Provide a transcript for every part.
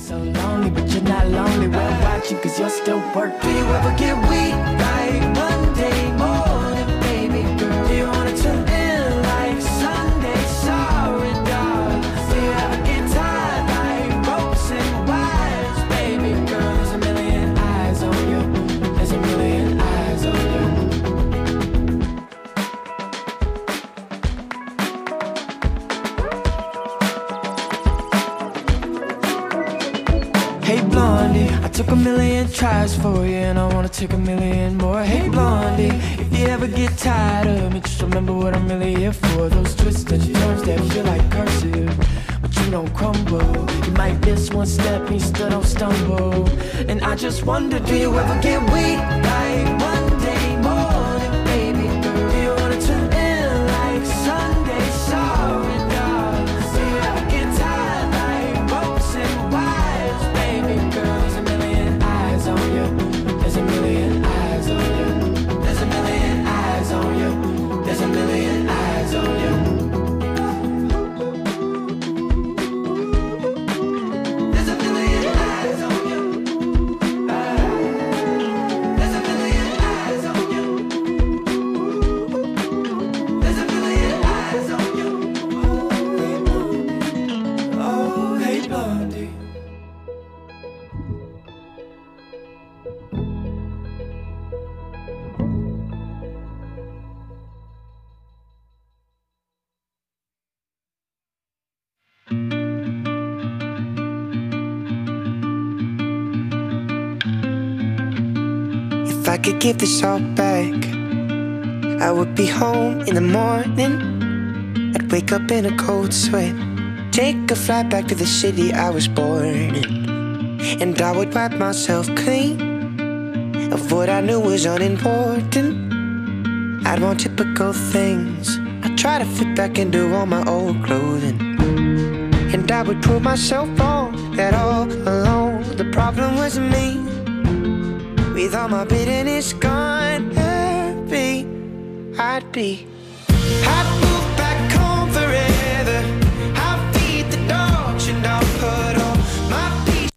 So lonely, but you're not lonely. We're watching cause you're still working. Do you ever get weak like Monday morning, baby girl? Do you wanna tune in like Sunday? Sorry, dog. Do you ever get tired like ropes and wires, baby girl? There's a million eyes on you. There's a million eyes on you. Hey Blondie, I took a million tries for you and I wanna take a million more. Hey Blondie, if you ever get tired of me, just remember what I'm really here for. Those twists and turns that feel like cursive, but you don't crumble. You might miss one step and you still don't stumble. And I just wonder, do you ever get weak like Monday morning, baby girl? Do you wanna tune in like Sunday? Sorry, dog. Do you ever get tired like ropes and wires, baby girl? There's a million eyes on you. There's a million eyes on you. There's a million eyes on you. There's a million eyes on you. There's a million eyes on you. There's a million eyes on you. There's a million eyes on you. Oh, hey Blondie. If I could give this all back, I would be home in the morning. I'd wake up in a cold sweat, take a flight back to the city I was born in, and I would wipe myself clean of what I knew was unimportant. I'd want typical things, I'd try to fit back into all my old clothing, and I would prove myself wrong, that all alone the problem was me. With all my bitterness gone, happy I'd move back home forever. I'd feed the dogs and I'll put all my peace.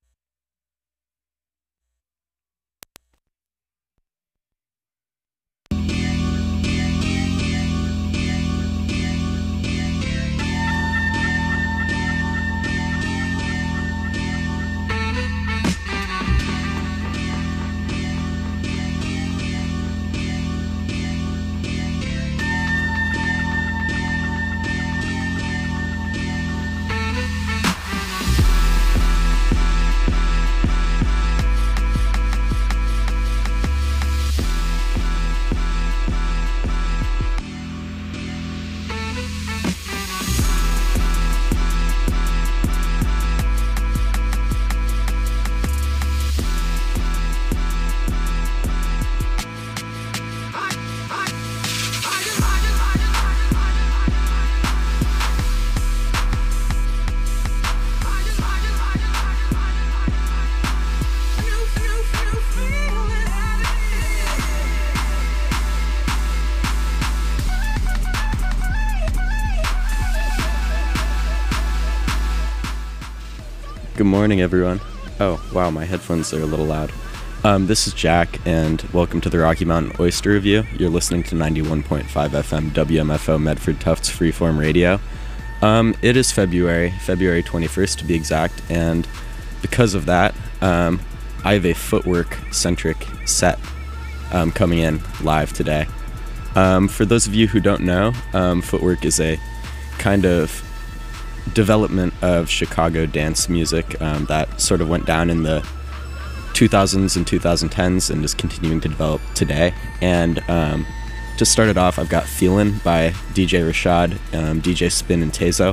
Good morning, everyone. Oh, wow, my headphones are a little loud. This is Jack, and welcome to the Rocky Mountain Oyster Review. You're listening to 91.5 FM WMFO Medford Tufts Freeform Radio. It is February 21st to be exact, and because of that, I have a footwork-centric set coming in live today. For those of you who don't know, footwork is a kind of development of Chicago dance music that sort of went down in the 2000s and 2010s and is continuing to develop today. And to start it off, I've got Feelin' by DJ Rashad, DJ Spin, and Tezo,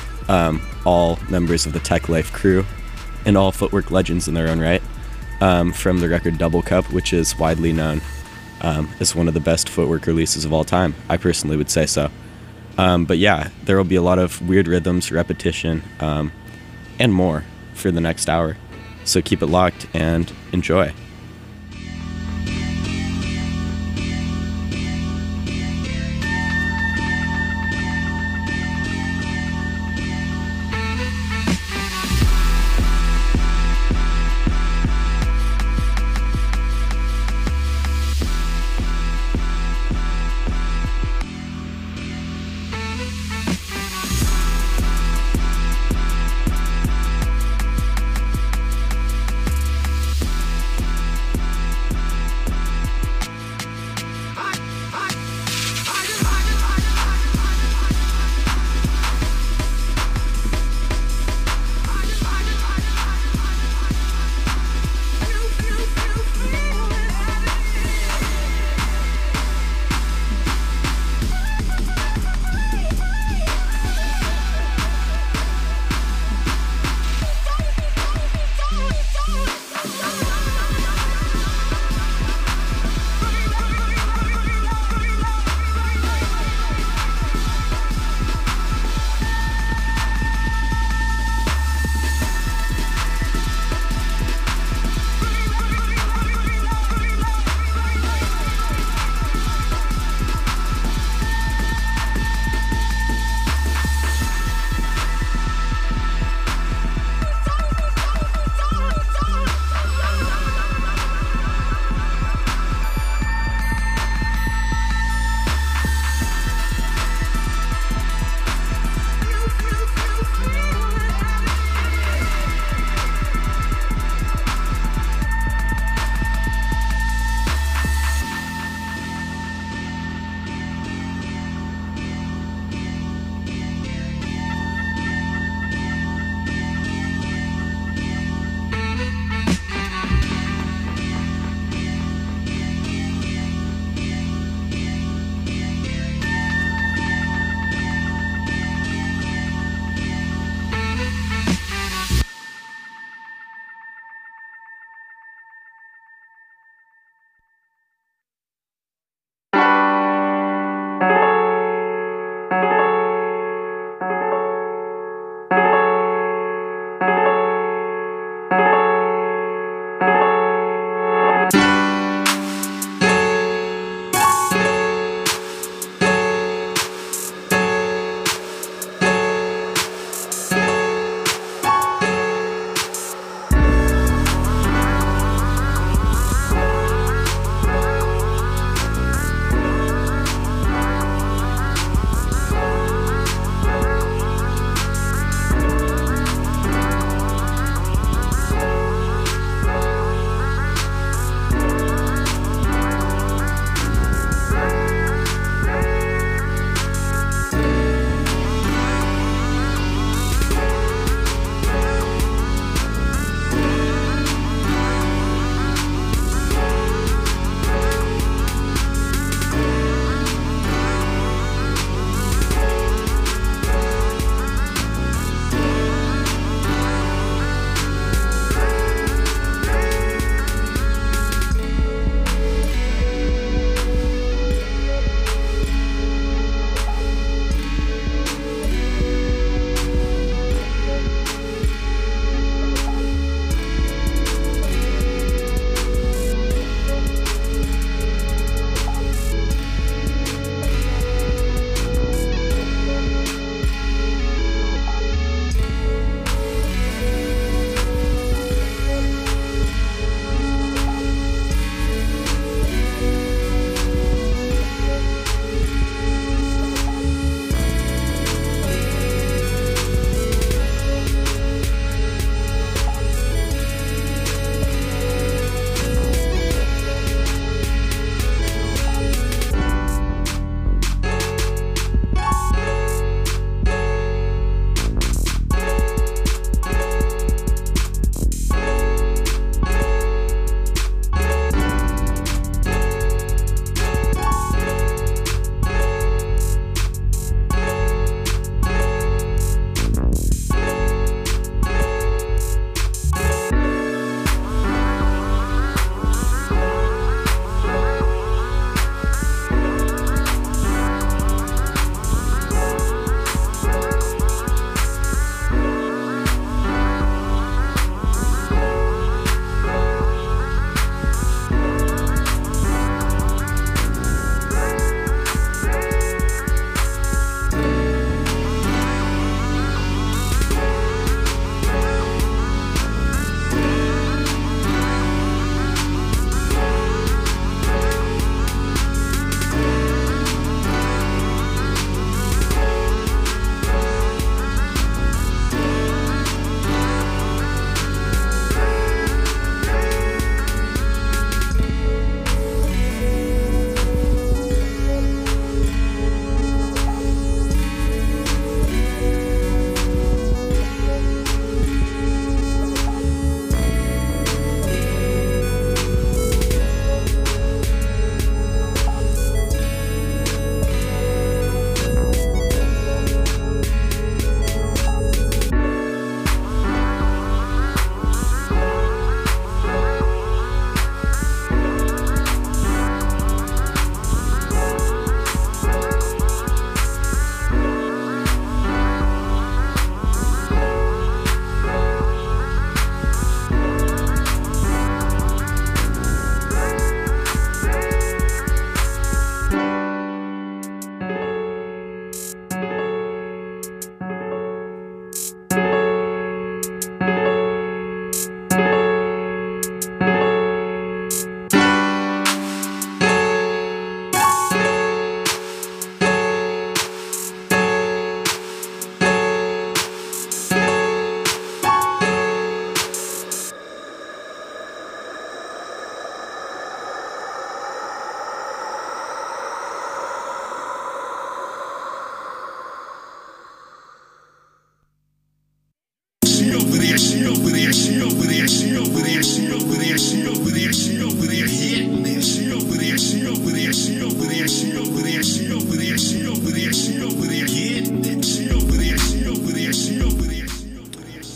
all members of the Tech Life crew and all footwork legends in their own right, from the record Double Cup, which is widely known as one of the best footwork releases of all time. I personally would say so. But yeah, there will be a lot of weird rhythms, repetition, and more for the next hour. So keep it locked and enjoy.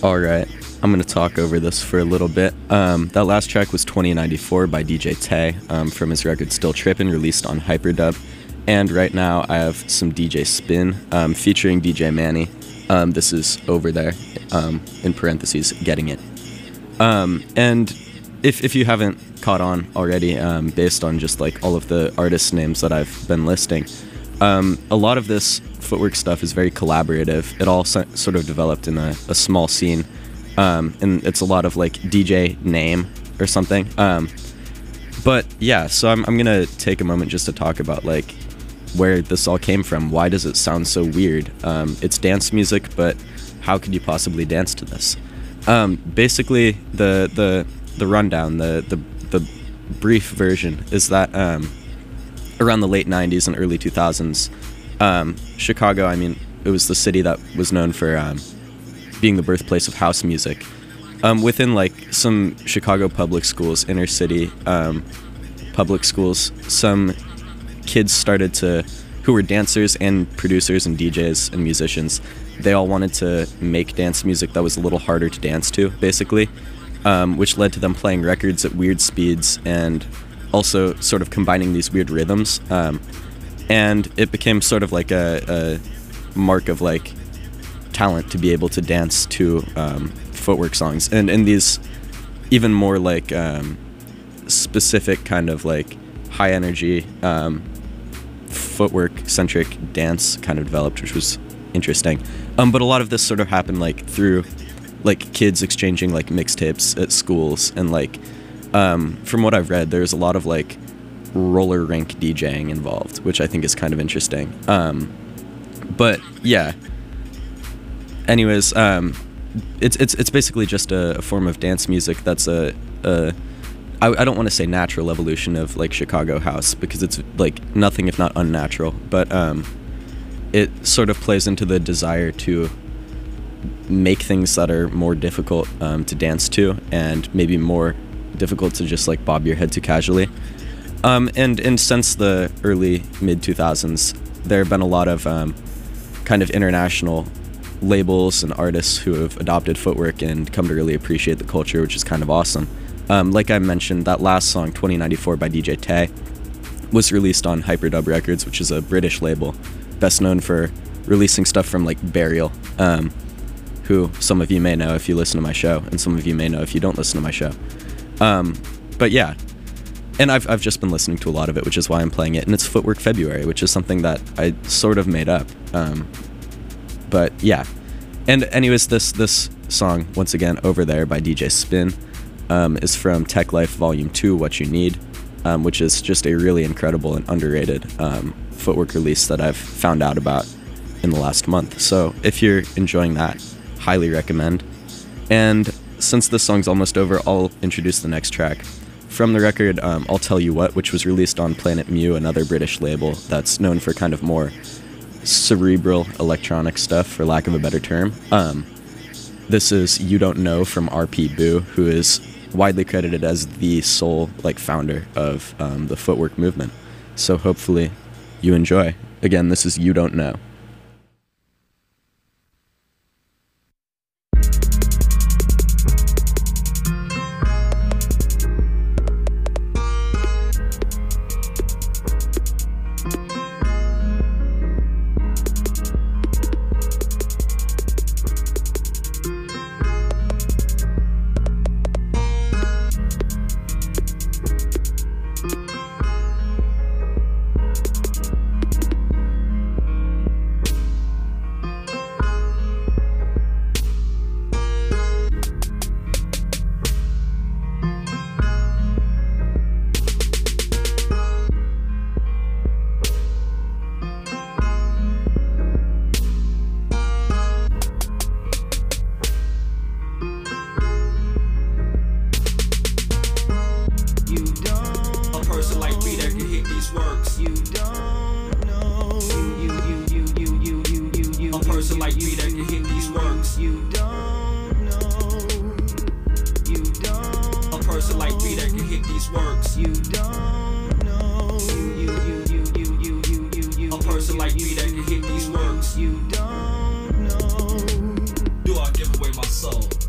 All right, I'm gonna talk over this for a little bit. That last track was 2094 by DJ Tay from his record Still Trippin', released on Hyperdub. And right now I have some DJ Spin featuring DJ Manny. This is Over There, in parentheses, Getting It. And if you haven't caught on already, based on just like all of the artist names that I've been listing, a lot of this footwork stuff is very collaborative. It all sort of developed in a small scene, and it's a lot of like DJ name or something. But yeah, so I'm gonna take a moment just to talk about like where this all came from. Why does it sound so weird? It's dance music, but how could you possibly dance to this? Basically, the rundown, the brief version is that around the late 90s and early 2000s, Chicago, I mean, it was the city that was known for being the birthplace of house music. Within like some Chicago public schools, inner city public schools, some kids who were dancers and producers and DJs and musicians, they all wanted to make dance music that was a little harder to dance to, basically, which led to them playing records at weird speeds and also sort of combining these weird rhythms. And it became sort of like a mark of like talent to be able to dance to footwork songs. And these even more like specific kind of like high energy footwork centric dance kind of developed, which was interesting. But a lot of this sort of happened like through like kids exchanging like mixtapes at schools, and like from what I've read, there's a lot of like roller rink DJing involved, which I think is kind of interesting. But yeah, anyways, it's basically just a form of dance music that's I don't want to say natural evolution of like Chicago house, because it's like nothing if not unnatural, but it sort of plays into the desire to make things that are more difficult to dance to, and maybe more difficult to just like bob your head to casually. And since the early mid 2000s, there have been a lot of kind of international labels and artists who have adopted footwork and come to really appreciate the culture, which is kind of awesome. Like I mentioned, that last song, 2094 by DJ Tay, was released on Hyperdub Records, which is a British label, best known for releasing stuff from like Burial, who some of you may know if you listen to my show, and some of you may know if you don't listen to my show. But yeah, and I've just been listening to a lot of it, which is why I'm playing it, and it's Footwork February, which is something that I sort of made up. But yeah, and anyways, this song, once again, Over There by DJ Spin, is from Tech Life Volume 2, What You Need, which is just a really incredible and underrated footwork release that I've found out about in the last month. So if you're enjoying that, highly recommend. And since this song's almost over, I'll introduce the next track. From the record, I'll Tell You What, which was released on Planet Mu, another British label that's known for kind of more cerebral electronic stuff, for lack of a better term. This is You Don't Know from RP Boo, who is widely credited as the sole like founder of the footwork movement. So hopefully you enjoy. Again, this is You Don't Know. Do I give away my soul?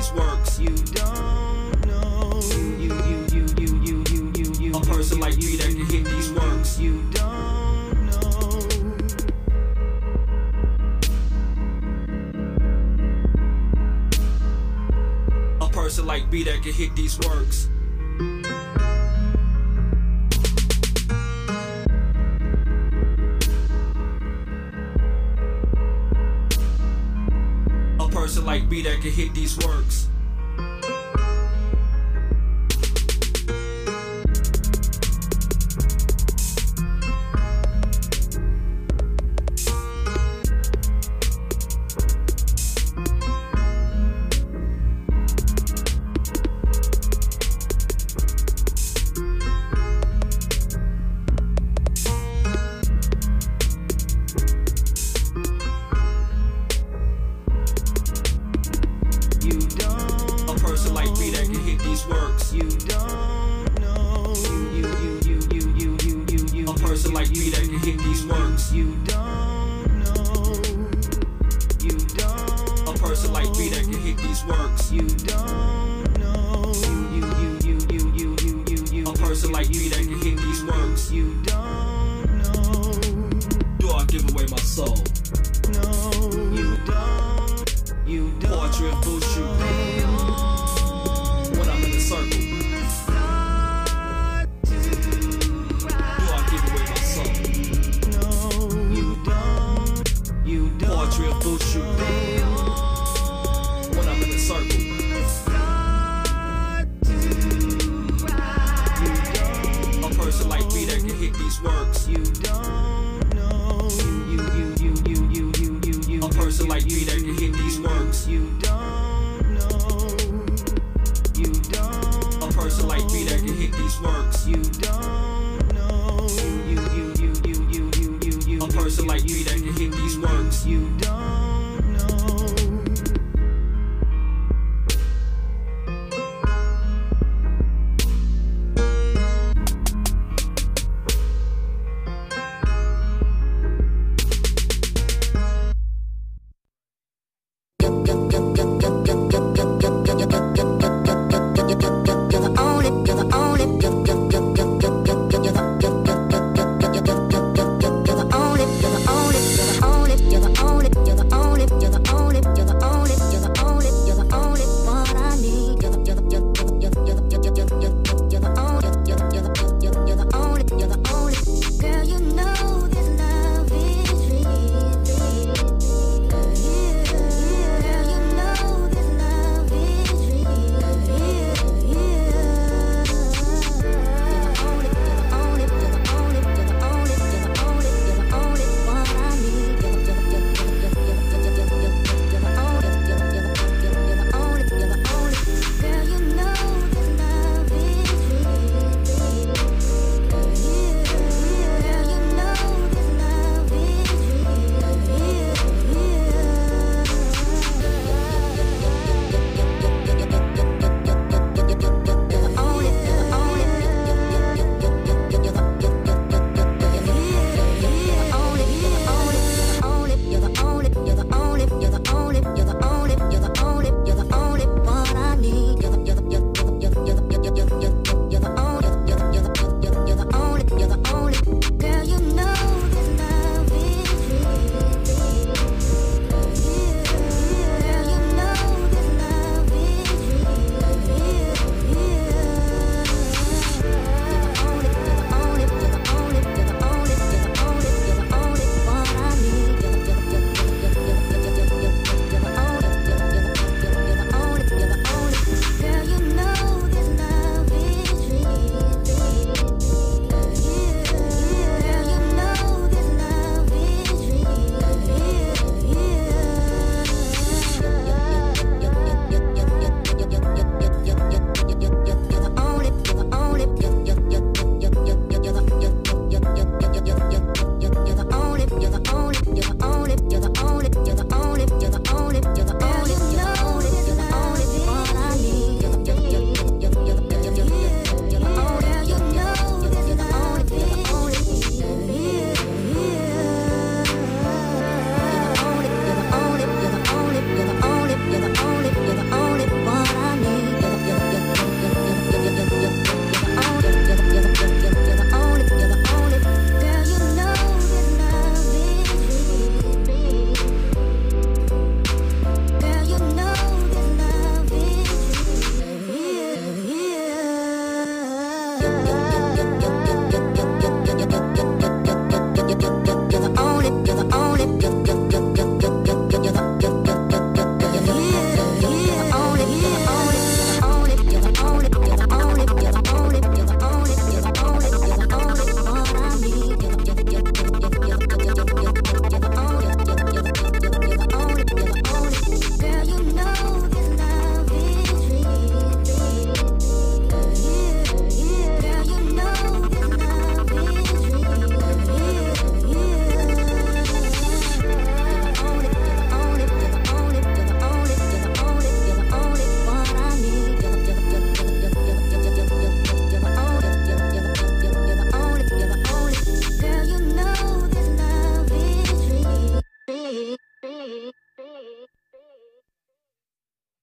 these works. You don't know. A person like me that can hit these works. You don't know. A person like me that can hit these works. A person like me that can hit these works.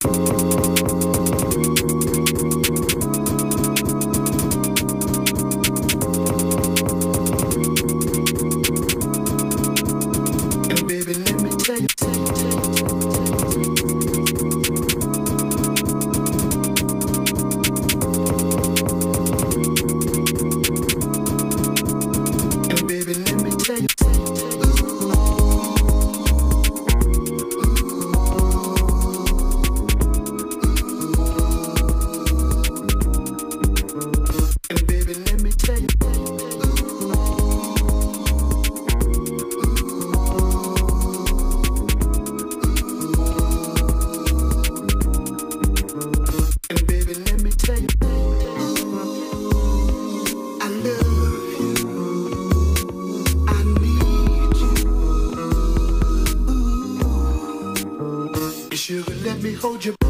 Hold you.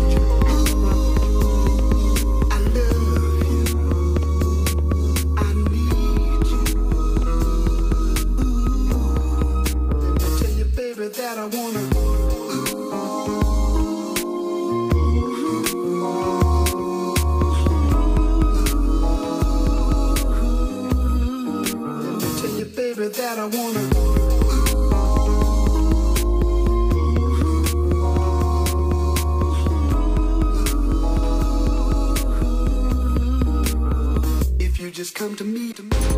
Just come to me.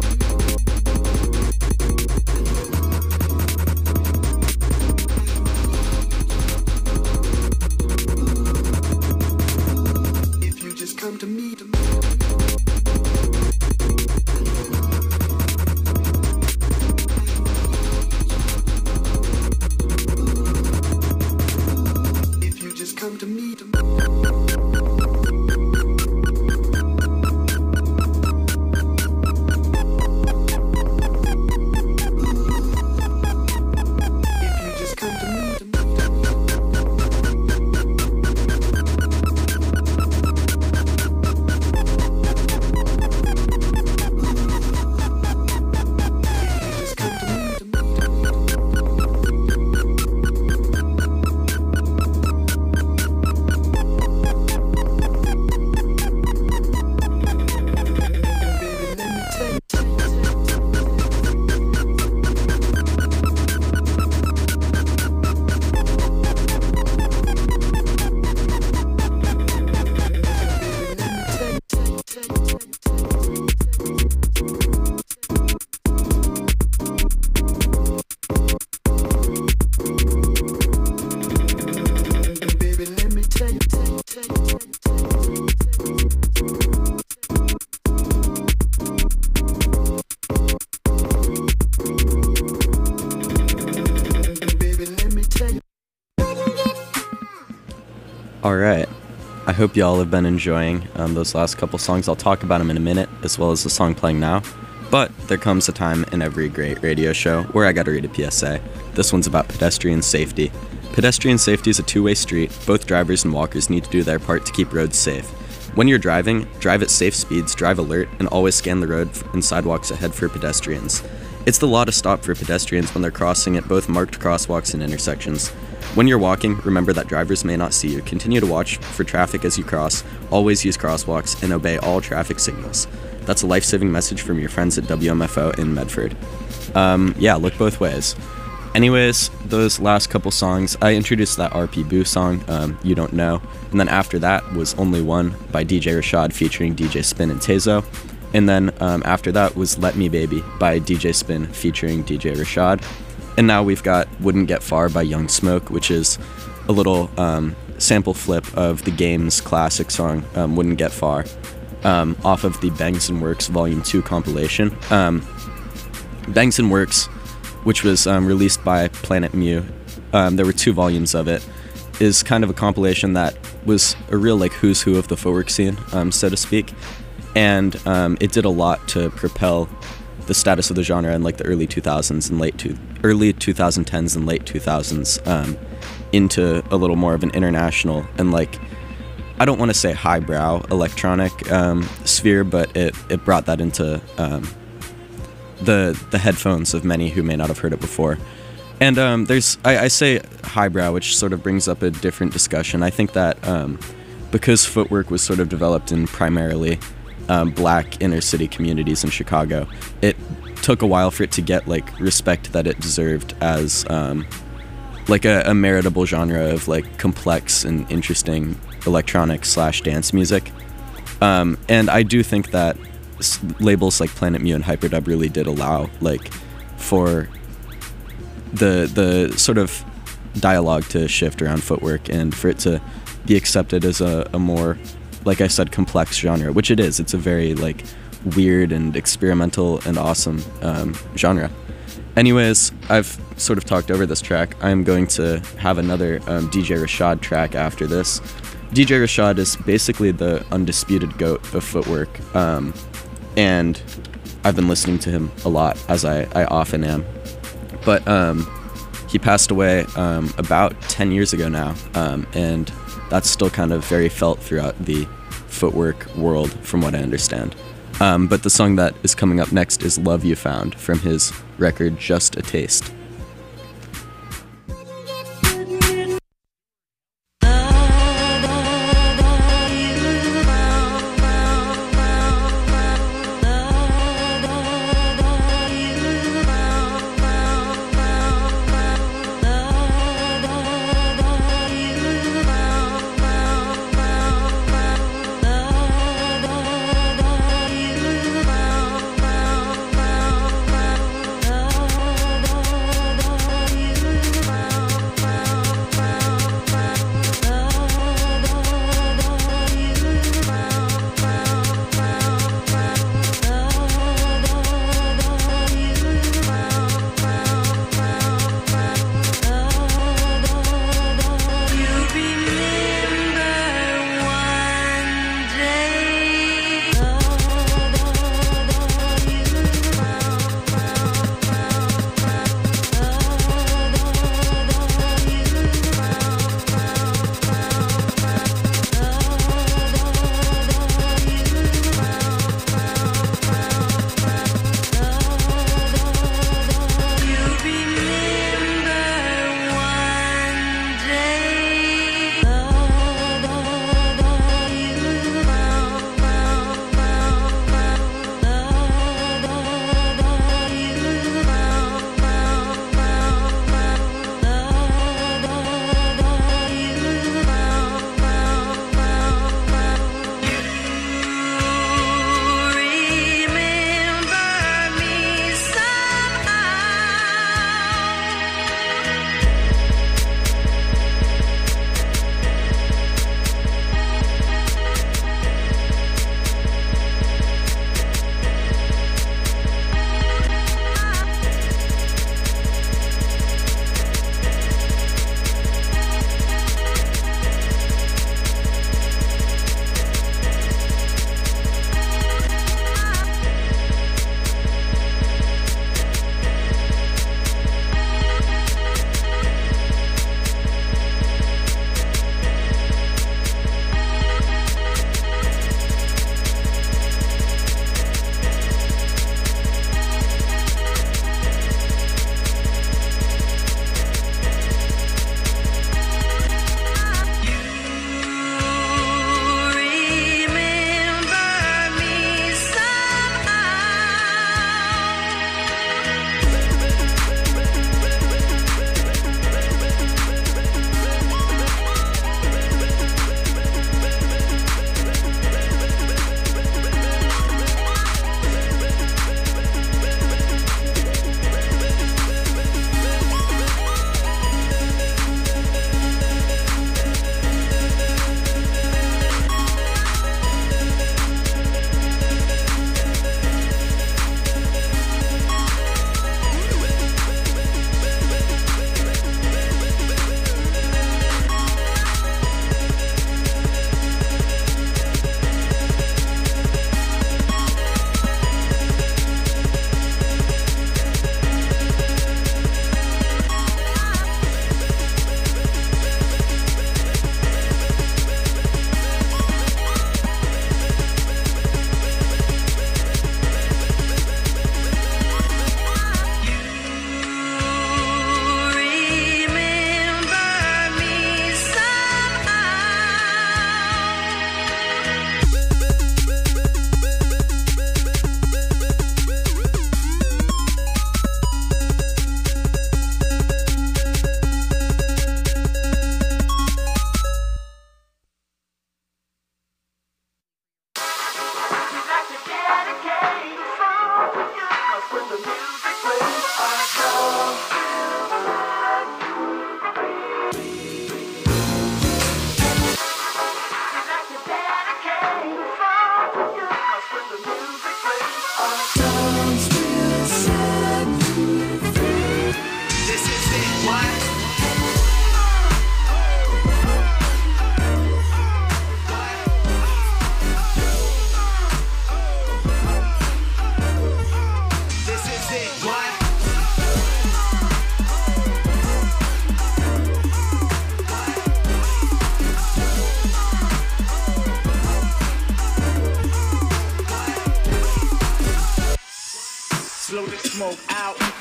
If you just come to me. If you just come to me. Alright, I hope y'all have been enjoying those last couple songs. I'll talk about them in a minute, as well as the song playing now. But there comes a time in every great radio show where I gotta read a PSA. This one's about pedestrian safety. Pedestrian safety is a two-way street. Both drivers and walkers need to do their part to keep roads safe. When you're driving, drive at safe speeds, drive alert, and always scan the road and sidewalks ahead for pedestrians. It's the law to stop for pedestrians when they're crossing at both marked crosswalks and intersections. When you're walking, remember that drivers may not see you. Continue to watch for traffic as you cross, always use crosswalks, and obey all traffic signals. That's a life-saving message from your friends at WMFO in Medford. Yeah, look both ways. Anyways, those last couple songs, I introduced that RP Boo song, You Don't Know, and then after that was Only One by DJ Rashad featuring DJ Spin and Tezo, and then after that was Let Me Baby by DJ Spin featuring DJ Rashad. And now we've got Wouldn't Get Far by Young Smoke, which is a little sample flip of the game's classic song, Wouldn't Get Far, off of the Bangs & Works Volume 2 compilation. Bangs & Works, which was released by Planet Mu, there were 2 volumes of it, is kind of a compilation that was a real like who's who of the footwork scene, so to speak. And it did a lot to propel the status of the genre in like the early 2000s and early 2010s and late 2000s into a little more of an international and like, I don't want to say highbrow electronic sphere, but it brought that into the headphones of many who may not have heard it before. And I say highbrow, which sort of brings up a different discussion. I think that because footwork was sort of developed in primarily black inner city communities in Chicago, it took a while for it to get like respect that it deserved as like a meritable genre of like complex and interesting electronic / dance music. And I do think that labels like Planet Mu and Hyperdub really did allow like for the sort of dialogue to shift around footwork and for it to be accepted as a more, like I said, complex genre, which it is. It's a very like weird and experimental and awesome genre. Anyways, I've sort of talked over this track. I'm going to have another DJ Rashad track after this. DJ Rashad is basically the undisputed GOAT of footwork, and I've been listening to him a lot, as I often am. But he passed away about 10 years ago now, and that's still kind of very felt throughout the footwork world, from what I understand. But the song that is coming up next is Love You Found from his record Just a Taste.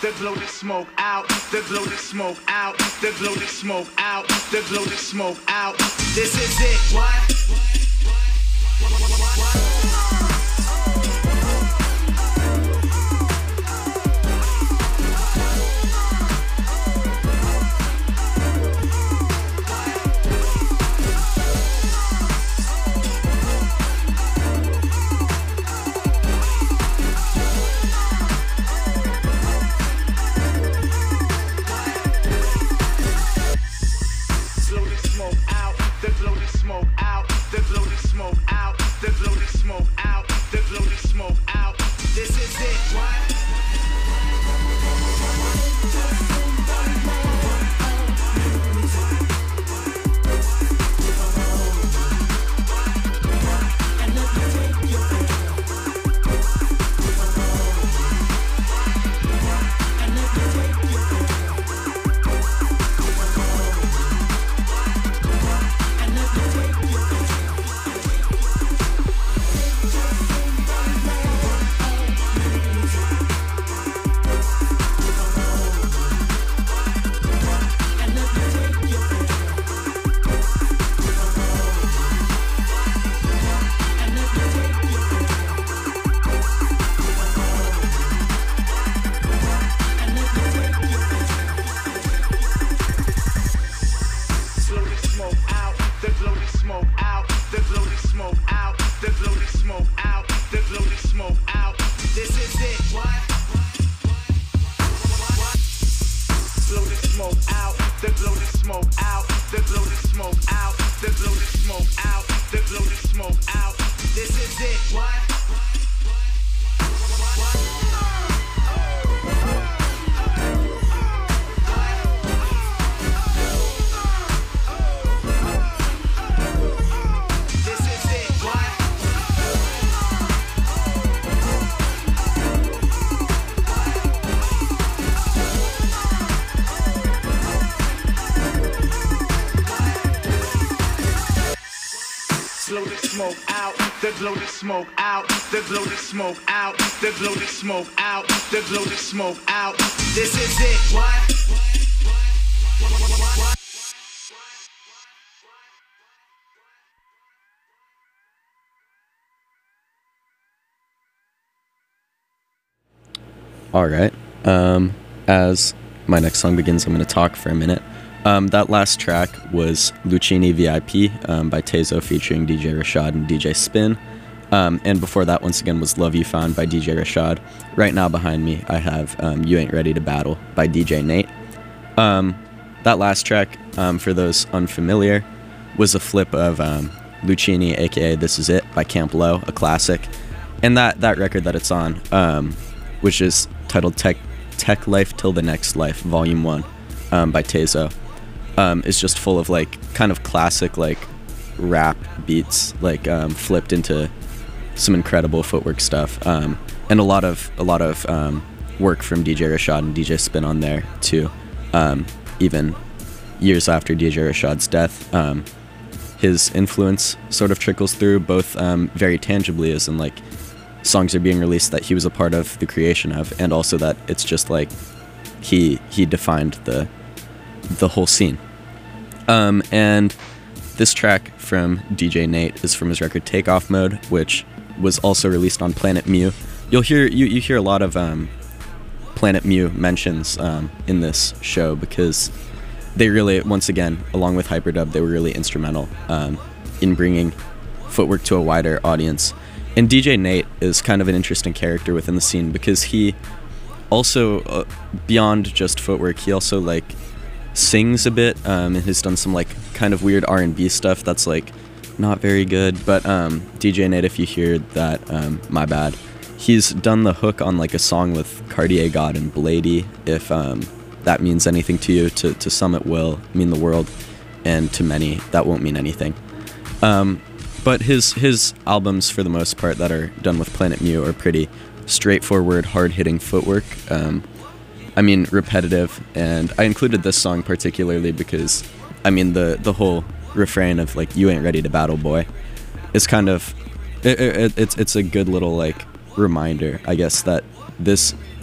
the glow, the smoke out, the glow, the smoke out, the glow, the smoke out, the glow, the smoke out. This is it. What? The glow, the smoke out, the glow, the smoke out, the glow, the smoke out, the glow, the smoke out. This is it. What? All right. As my next song begins, I'm going to talk for a minute. That last track was Lucchini VIP by Tezo featuring DJ Rashad and DJ Spin. And before that, once again, was Love You Found by DJ Rashad. Right now behind me, I have You Ain't Ready to Battle by DJ Nate. That last track, for those unfamiliar, was a flip of Lucchini, aka This Is It by Camp Low, a classic. And that record that it's on, which is titled Tech Life Till the Next Life, Volume 1 by Tezo. Is just full of like kind of classic like rap beats, like flipped into some incredible footwork stuff, and a lot of work from DJ Rashad and DJ Spin on there too. Even years after DJ Rashad's death, his influence sort of trickles through both very tangibly, as in like songs are being released that he was a part of the creation of, and also that it's just like he defined the whole scene. And this track from DJ Nate is from his record Takeoff Mode, which was also released on Planet Mu. You hear a lot of Planet Mu mentions in this show, because they really, once again, along with Hyperdub, they were really instrumental in bringing footwork to a wider audience. And DJ Nate is kind of an interesting character within the scene, because he also, beyond just footwork, he also like sings a bit, and has done some like kind of weird R&B stuff that's like not very good. But DJ Nate, if you hear that, my bad. He's done the hook on like a song with Cartier God and Blady, if that means anything to you. To some it will mean the world, and to many that won't mean anything. But his albums, for the most part, that are done with Planet Mu are pretty straightforward, hard-hitting footwork. I mean, repetitive, and I included this song particularly because, I mean, the whole refrain of like "You ain't ready to battle, boy," is kind of it's a good little like reminder, I guess, that this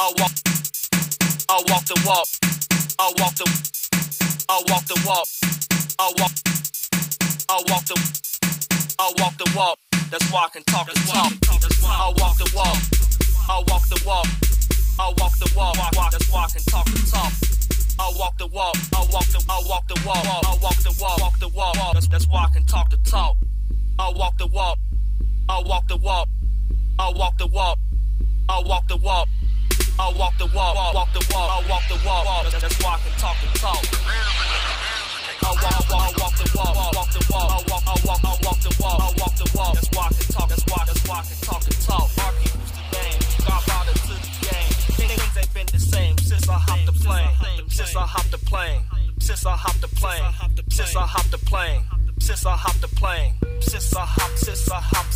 I walk the walk. I walk the walk. I walk the walk. That's why I can talk the talk. I walk the walk. I walk the walk. I walk the walk. That's why I can talk the talk. I walk the walk. I walk the walk. I walk the walk. That's why I can talk the talk. I walk the walk. I walk the walk. I walk the walk. I walk the walk. I walk the walk. Walk the walk. I walk the walk. That's why I can talk the talk. I walk the walk. Walk the walk. I walk the walk. I walk the walk. That's why I can talk. That's why I can talk the talk. Our people's the game. Godfather to the game. Things ain't been the same since I hopped the plane. Since I hopped the plane. Since I hopped the plane. Since I hopped the plane. Since I hopped the plane. Since I hopped the plane. Since I hopped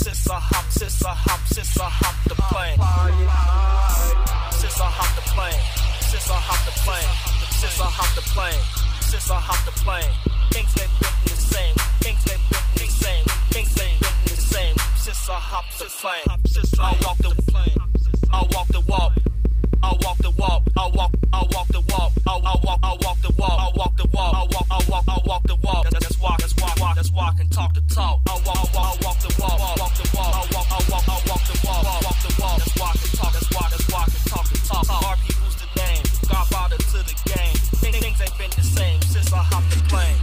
the plane. Since I hopped the plane. Since I hopped the plane. Since I hopped the plane. Since I hopped the plane. Things ain't been the same. Things ain't been the same. Things ain't been the same. Since I hopped the plane. I walk the plane. I walk the walk. I walk the walk. I walk the walk. I walk the walk. I walk the walk. I walk the walk. That's why I can talk the talk. I walk the walk. Walk the walk. I walk the walk. That's why I can talk. That's why I can talk the talk. Our people's the name. Godfather to the game. Things ain't been the same since I hopped the plane.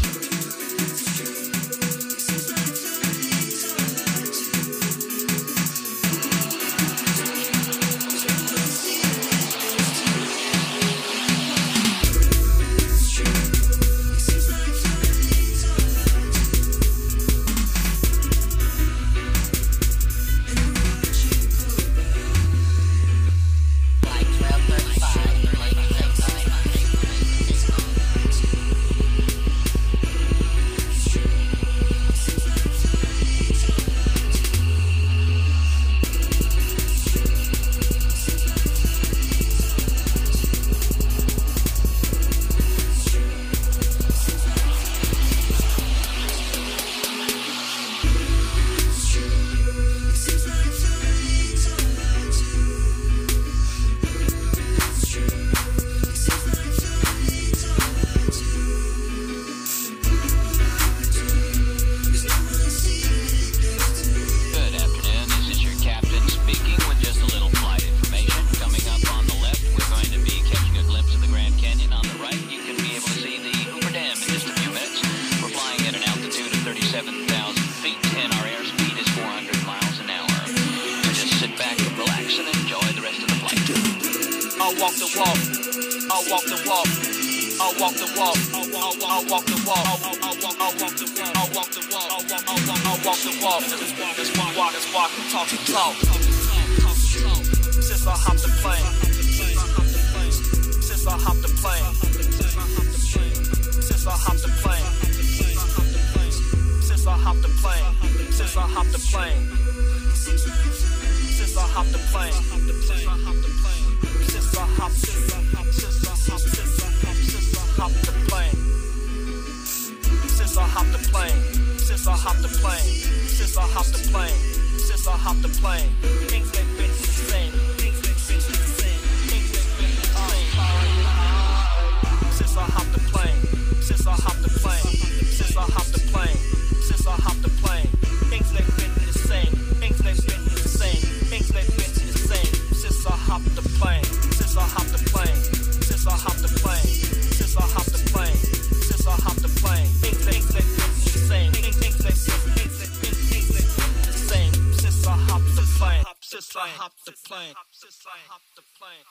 Since I hopped the plane. Since I hopped the plane. Since I hopped the plane. Since I hopped the plane. Since I hopped the plane. Since I hopped the plane. Since I hopped the plane. Since I hopped the plane. Since I hopped the plane. Since I hopped the plane. Since I hopped the plane. Since I hopped the plane. Things ain't been the same. Things ain't been the same. Things ain't been the same. Since I hopped the plane. Since I hopped the plane. Since I hopped the plane. Since I hopped the plane. Things ain't been the same. Things ain't been the same. Things ain't been the same. Since I hopped the plane. Since I hopped the plane. Since I hopped the plane. Since I hopped the plane. Since I hopped the plane. Things ain't been the same. Things ain't been the same. Since I hopped the plane. Since I hopped the plane. Since I hopped the plane.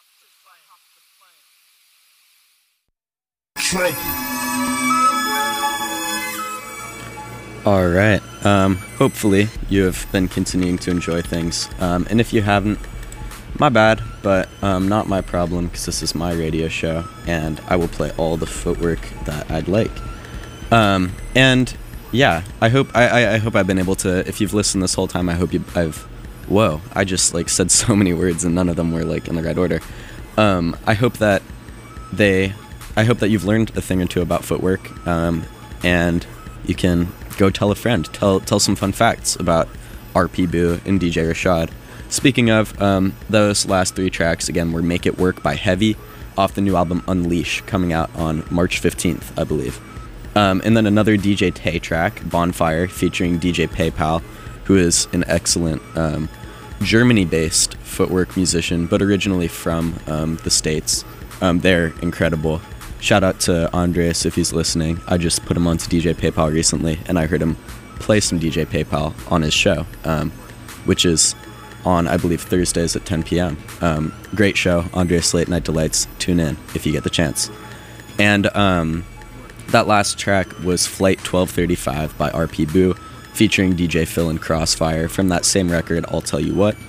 All right. Hopefully you have been continuing to enjoy things. And if you haven't, my bad, but not my problem, because this is my radio show, and I will play all the footwork that I'd like. And yeah, I hope I've been able to. If you've listened this whole time, I hope Whoa! I just said so many words, and none of them were in the right order. I hope that you've learned a thing or two about footwork, and you can go tell a friend, tell some fun facts about RP Boo and DJ Rashad. Speaking of, those last 3 tracks, again, were Make It Work by Heavy, off the new album Unleash, coming out on March 15th, I believe. And then another DJ Tay track, Bonfire, featuring DJ PayPal, who is an excellent Germany-based footwork musician, but originally from the States. They're incredible. Shout out to Andres if he's listening. I just put him onto DJ PayPal recently, and I heard him play some DJ PayPal on his show, which is on, I believe, Thursdays at 10 p.m. Great show, Andres Late Night Delights. Tune in if you get the chance. And that last track was Flight 1235 by RP Boo, featuring DJ Phil and Crossfire from that same record, I'll Tell You What,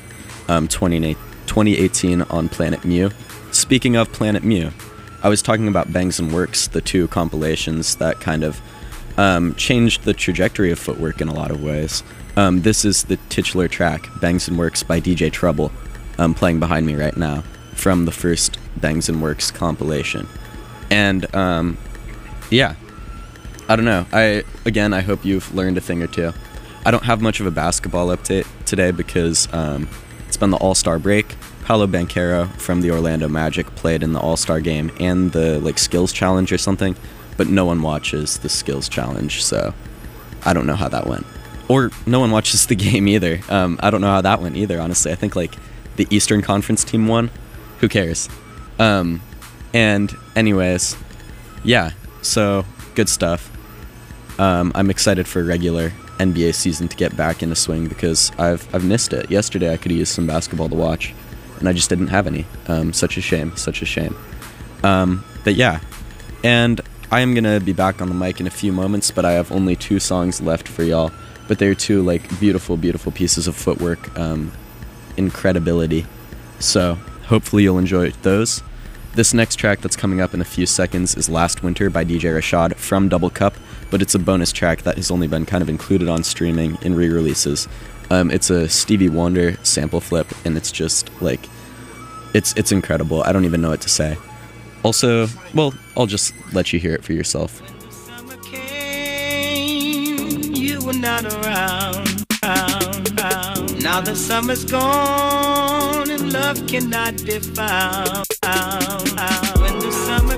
2018 on Planet Mu. Speaking of Planet Mu, I was talking about Bangs and Works, the 2 compilations that kind of changed the trajectory of footwork in a lot of ways. This is the titular track, Bangs and Works by DJ Trouble, playing behind me right now, from the first Bangs and Works compilation. And, yeah, I don't know. I hope you've learned a thing or two. I don't have much of a basketball update today because it's been the All-Star break. Paolo Banchero from the Orlando Magic played in the All-Star game and the skills challenge or something, but no one watches the skills challenge, so I don't know how that went. Or no one watches the game either. I don't know how that went either, honestly. I think the Eastern Conference team won. Who cares? And anyways, yeah, so good stuff. I'm excited for regular NBA season to get back into swing because I've missed it. Yesterday I could have used some basketball to watch, and I just didn't have any. Such a shame. But yeah, and I am gonna be back on the mic in a few moments, but I have only 2 songs left for y'all. But they're 2 beautiful, beautiful pieces of footwork, incredibility. So hopefully you'll enjoy those. This next track that's coming up in a few seconds is Last Winter by DJ Rashad from Double Cup, but it's a bonus track that has only been kind of included on streaming in re-releases. It's a Stevie Wonder sample flip, and it's just it's incredible. I don't even know what to say. Also, well, I'll just let you hear it for yourself. Summer came, you were not around. Now the summer's gone and love cannot be found. When the summer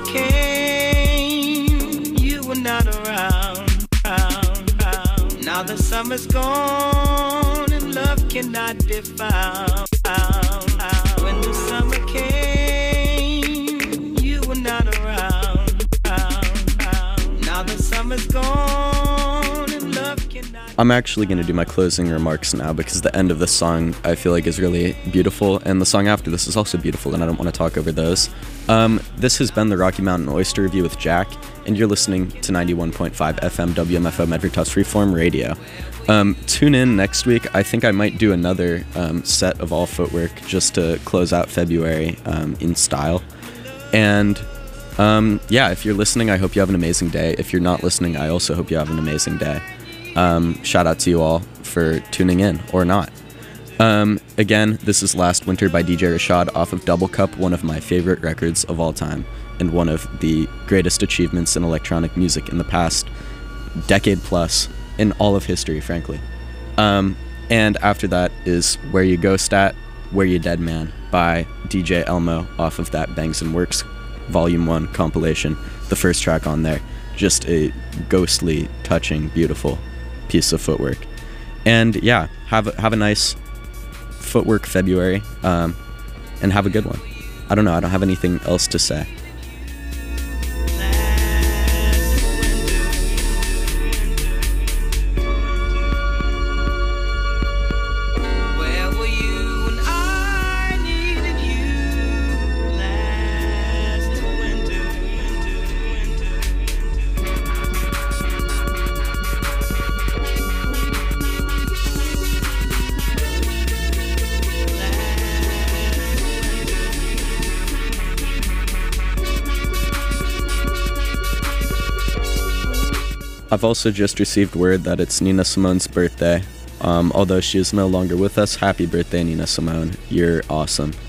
came, you were not around. Now the summer's gone and love cannot be found. When the summer came, you were not around. Now the summer's gone and love cannot. I'm actually going to do my closing remarks now because the end of this song I feel like is really beautiful, and the song after this is also beautiful, and I don't want to talk over those. This has been the Rocky Mountain Oyster Review with Jack, and you're listening to 91.5 FM WMFO Medford Tufts Freeform Radio. Tune in next week. I think I might do another set of all footwork just to close out February in style. And yeah, if you're listening, I hope you have an amazing day. If you're not listening, I also hope you have an amazing day. Shout out to you all for tuning in, or not. Again, this is Last Winter by DJ Rashad off of Double Cup, one of my favorite records of all time, and one of the greatest achievements in electronic music in the past decade plus in all of history, frankly. And after that is Where You Go Stat, Where You Dead Man by DJ Elmo off of that Bangs and Works Volume 1 compilation, the first track on there. Just a ghostly, touching, beautiful piece of footwork. And yeah, have a nice footwork February, and have a good one. I don't know, I don't have anything else to say. I've also just received word that it's Nina Simone's birthday. Although she is no longer with us, happy birthday, Nina Simone. You're awesome.